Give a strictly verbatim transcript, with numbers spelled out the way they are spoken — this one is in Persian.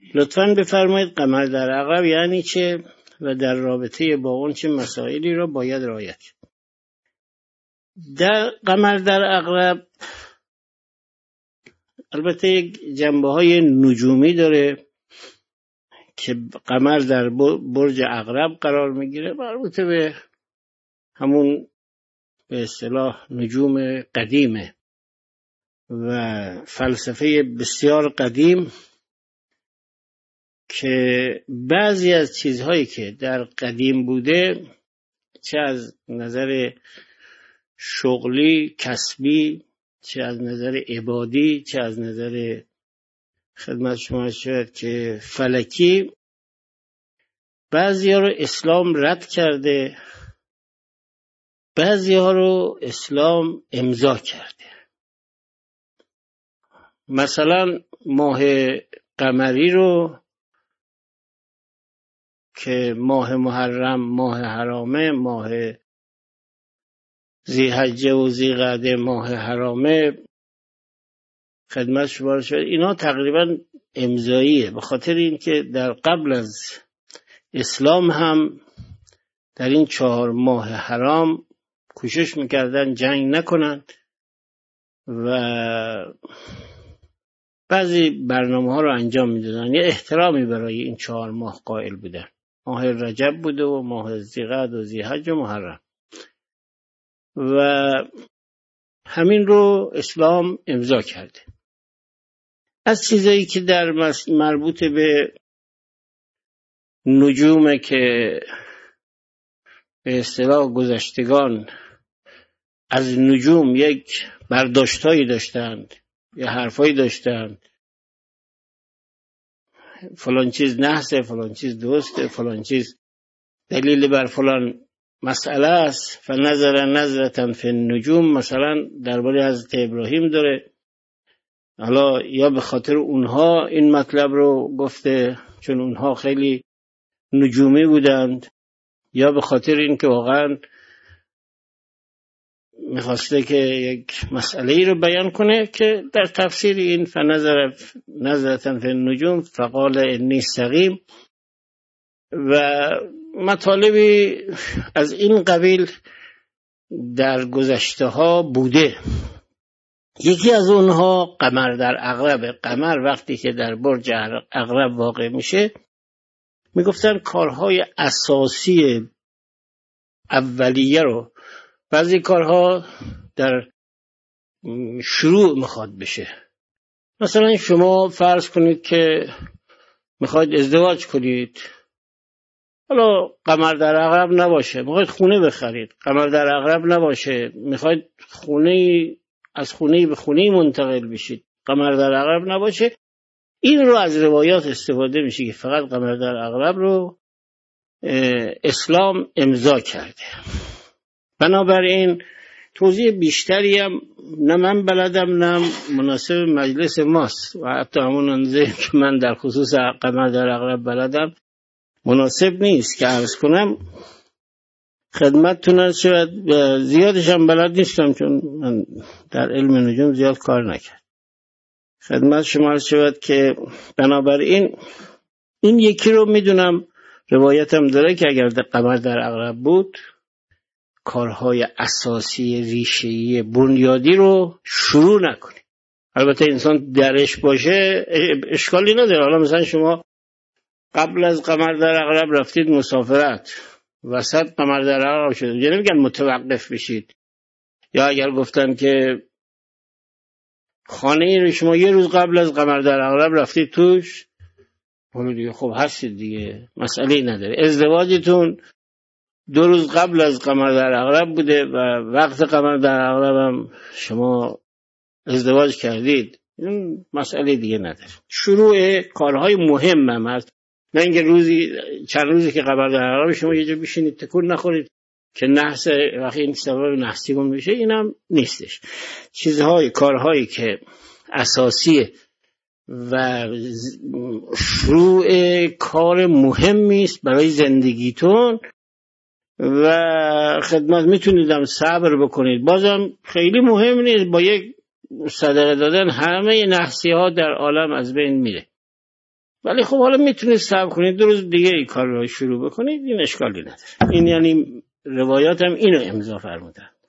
لطفاً بفرمایید قمر در عقرب یعنی چه و در رابطه با اون چه مسائلی را باید رعایت کرد. در قمر در عقرب البته یک جنبه های نجومی داره که قمر در برج عقرب قرار میگیره، مربوط به همون به اصطلاح نجوم قدیمه و فلسفه بسیار قدیم که بعضی از چیزهایی که در قدیم بوده، چه از نظر شغلی کسبی، چه از نظر عبادی، چه از نظر خدمت شما شد که فلکی، بعضی ها رو اسلام رد کرده، بعضی ها رو اسلام امضا کرده. مثلا ماه قمری رو که ماه محرم ماه حرامه، ماه ذی‌حجه و ذی‌قعده ماه حرامه، خدمت شما شد، اینا تقریبا امضاییه، به خاطر اینکه در قبل از اسلام هم در این چهار ماه حرام کوشش میکردن جنگ نکنن و بعضی برنامه ها رو انجام میدادن، یه احترامی برای این چهار ماه قائل بودن. ماه رجب بوده و ماه ذی‌قعده و ذی‌حجه و محرم و همین رو اسلام امضا کرده. از چیزایی که در مربوط به نجومه که به اصطلاح گذشتگان از نجوم یک برداشتایی داشتند، یه حرفایی داشتند، فلان چیز نحسه، فلان چیز درسته، فلان چیز دلیل بر فلان مسئله است. فنظر نظرة فی النجوم مثلا درباره حضرت ابراهیم داره، حالا یا به خاطر اونها این مطلب رو گفته چون اونها خیلی نجومی بودند، یا به خاطر این که واقعا میخواسته که یک مسئله ای رو بیان کنه که در تفسیر این فنظر نظرة فی النجوم فقال انی سقیم و مطالبی از این قبیل در گذشته ها بوده. یکی از اونها قمر در عقرب. قمر وقتی که در برج عقرب واقع میشه، میگفتن کارهای اساسی اولیه رو، بعضی کارها در شروع میخواد بشه. مثلا شما فرض کنید که میخواید ازدواج کنید، حالا قمر در عقرب نباشه، میخواید خونه بخرید، قمر در عقرب نباشه، میخواید خونه از خونه به خونه منتقل بشید، قمر در عقرب نباشه. این رو از روایات استفاده میشه که فقط قمر در عقرب رو اسلام امضا کرده. بنابراین توضیح بیشتری هم نه من بلدم نه مناسب مجلس ماست و حتی همون اندازه که من در خصوص قمر در عقرب بلدم مناسب نیست که عرض کنم خدمتتون. از شاید زیادش هم بلد نیستم چون من در علم نجوم زیاد کار نکرد. خدمت شما عرض شود که بنابراین این یکی رو میدونم، روایتم داره که اگر در قمر در عقرب بود کارهای اساسی ریشه‌ای بنیادی رو شروع نکنی. البته انسان درش باشه اشکالی نداره. حالا مثلا شما قبل از قمر در عقرب رفتید مسافرت، وسط قمر در عقرب شد، یعنی نمیگن متوقف بشید. یا اگر گفتن که خانه ای رو شما یه روز قبل از قمر در عقرب رفتید توش، خب هستید دیگه، مسئله نداره. ازدواجتون دو روز قبل از قمر در عقرب بوده و وقت قمر در عقرب هم شما ازدواج کردید، این مسئله دیگه نداره. شروع کارهای مهم هم هست، نه اینکه روزی چند روزی که قمر در عقرب شما یه جا بشینید تکون نخورید که نحس وقتی این سبب نحسیگون میشه، این هم نیستش. چیزهای کارهایی که اساسیه و شروع کار مهمی است برای زندگیتون و خدمت میتونید هم صبر بکنید، بازم خیلی مهم نیست، با یک صدقه دادن همه نحسی ها در عالم از بین میره. ولی خب حالا میتونید صبر کنید دو روز دیگه این کار رو شروع بکنید، این اشکالی نداره. این یعنی روایات هم اینو امضا فرمودن.